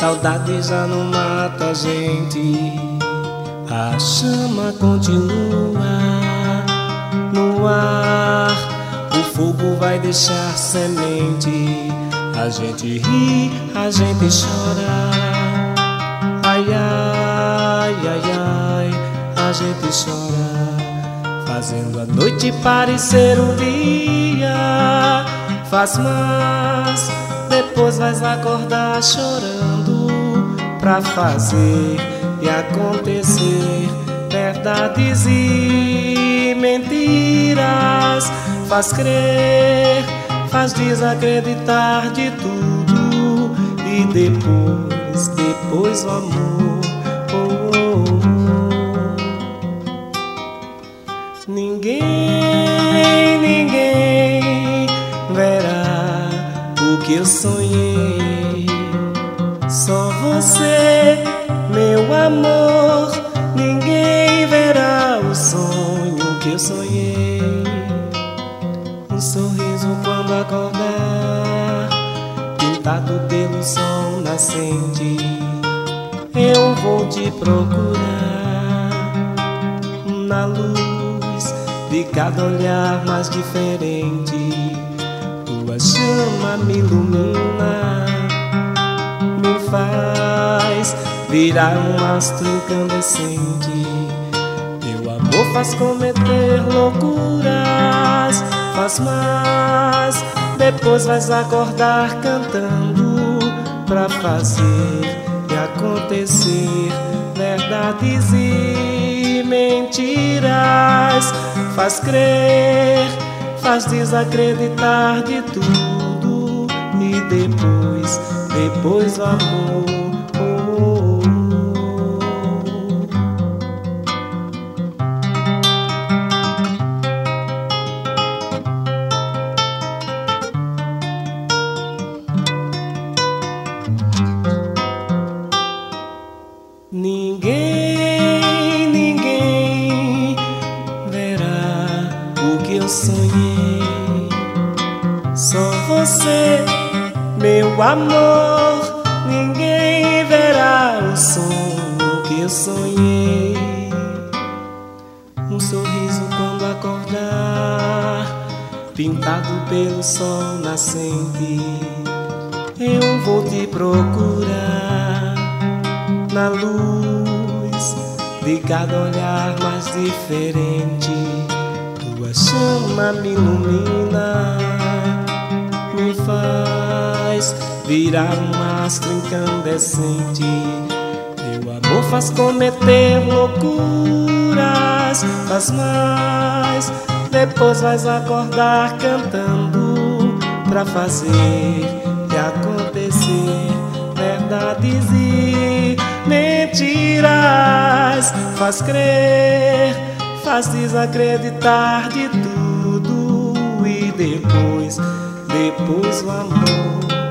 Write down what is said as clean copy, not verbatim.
saudade já não mata a gente. A chama continua no ar, o fogo vai deixar semente. A gente ri, a gente chora. Ai, ai, ai, ai, a gente chora, fazendo a noite parecer um dia. Faz mais, depois vais acordar chorando pra fazer e acontecer verdades e mentiras. Faz crer, faz desacreditar de tudo e depois o amor. Oh, oh, oh. Ninguém verá o que eu sonhei. Só você, meu amor. Ninguém verá o sonho que eu sonhei. Um sorriso quando acordar, pintado pelo sol nascente. Eu vou te procurar na luz de cada olhar mais diferente. Tua chama me ilumina, me faz virar um astro incandescente. Teu amor faz cometer loucuras. Faz mais, depois vais acordar cantando pra fazer e acontecer verdades e mentiras. Faz crer, faz desacreditar de tudo e depois o amor. Ninguém verá o que eu sonhei. Só você, meu amor. Ninguém verá o sonho que eu sonhei. Um sorriso quando acordar, pintado pelo sol nascente. Eu vou te procurar na luz de cada olhar mais diferente. Tua chama me ilumina, me faz virar um astro incandescente. Teu amor faz cometer loucuras. Faz mais, depois vais acordar cantando pra fazer e acontecer verdades e mentiras. Faz crer, faz desacreditar de tudo e depois o amor.